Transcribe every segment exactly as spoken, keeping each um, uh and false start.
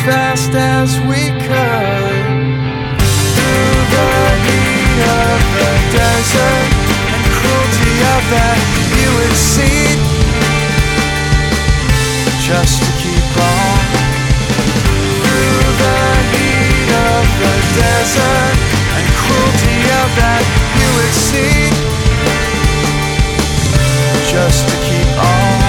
fast as we could through the heat of the desert and cruelty of that you would see, just to keep on through the heat of the desert and cruelty of that you would see, just to keep on.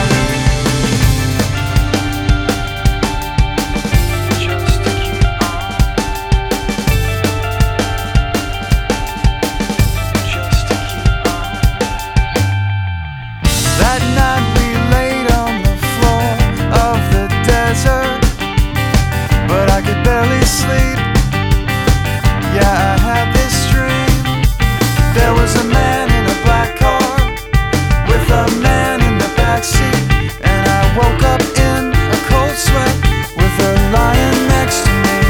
That night we laid on the floor of the desert, but I could barely sleep. Yeah, I had this dream. There was a man in a black car with a man in the backseat, and I woke up in a cold sweat with her lying next to me.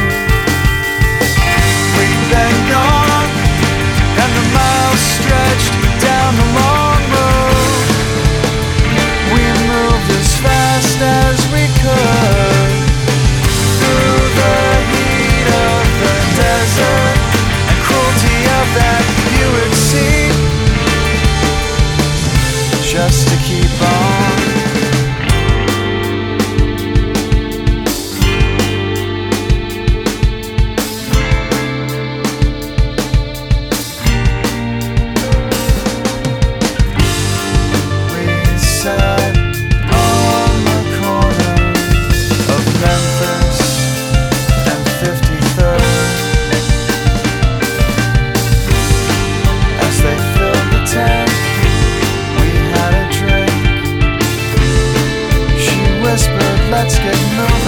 We'd been gone, and the miles stretched down the long road. We moved as fast as we could through the heat of the desert and cruelty of that you would see, just to keep on. We sat on the corner of Memphis and fifty-third as they filled the tank. We had a drink. She whispered, "Let's get moving."